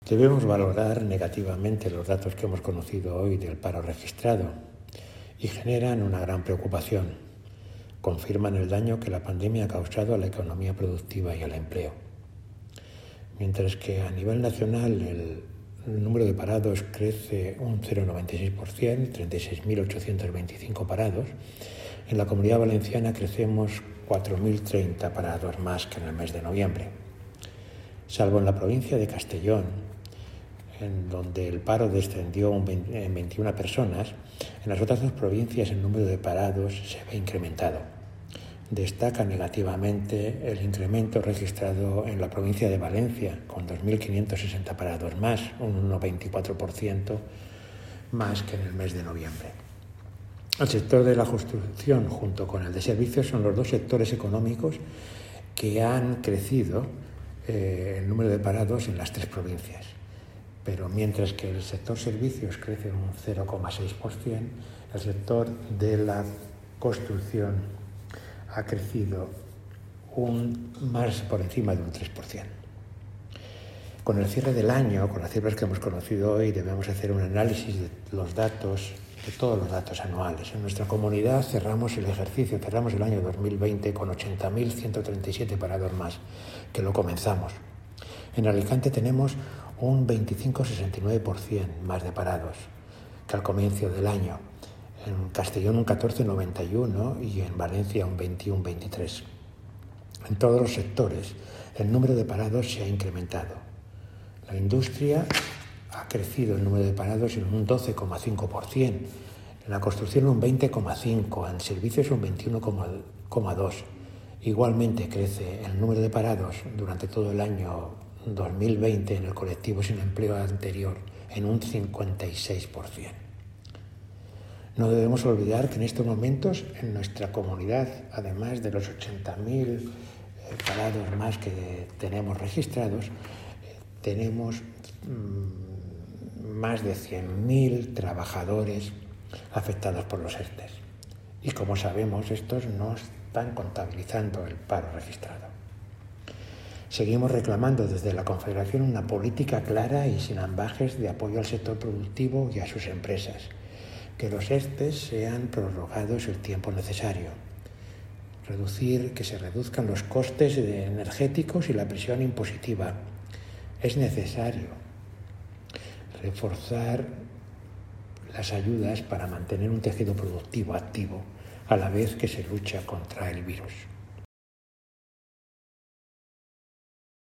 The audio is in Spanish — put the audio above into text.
Debemos valorar negativamente los datos que hemos conocido hoy del paro registrado y generan una gran preocupación. Confirman el daño que la pandemia ha causado a la economía productiva y al empleo. Mientras que a nivel nacional el número de parados crece un 0,96%, 36.825 parados, en la Comunidad Valenciana crecemos 4.030 parados más que en el mes de noviembre. Salvo en la provincia de Castellón, en donde el paro descendió en 21 personas, en las otras dos provincias el número de parados se ve incrementado. Destaca negativamente el incremento registrado en la provincia de Valencia, con 2.560 parados más, un 1,24% más que en el mes de noviembre. El sector de la construcción junto con el de servicios son los dos sectores económicos que han crecido el número de parados en las tres provincias. Pero mientras que el sector servicios crece un 0,6%, el sector de la construcción ha crecido más por encima de un 3%. Con el cierre del año, con las cifras que hemos conocido hoy, debemos hacer un análisis de los datos, de todos los datos anuales. En nuestra comunidad cerramos el año 2020 con 80.137 parados más que lo comenzamos. En Alicante tenemos un 25,69% más de parados que al comienzo del año. En Castellón un 14,91% y en Valencia un 21,23%. En todos los sectores el número de parados se ha incrementado. La industria ha crecido el número de parados en un 12,5%, en la construcción un 20,5%, en servicios un 21,2%. Igualmente crece el número de parados durante todo el año 2020 en el colectivo sin empleo anterior en un 56%. No debemos olvidar que en estos momentos en nuestra comunidad, además de los 80.000 parados más que tenemos registrados, tenemos más de 100.000 trabajadores afectados por los ERTE. Y como sabemos, estos no están contabilizando el paro registrado. Seguimos reclamando desde la Confederación una política clara y sin ambages de apoyo al sector productivo y a sus empresas. Que los ERTE sean prorrogados el tiempo necesario. Que se reduzcan los costes energéticos y la presión impositiva. Es necesario reforzar las ayudas para mantener un tejido productivo activo a la vez que se lucha contra el virus.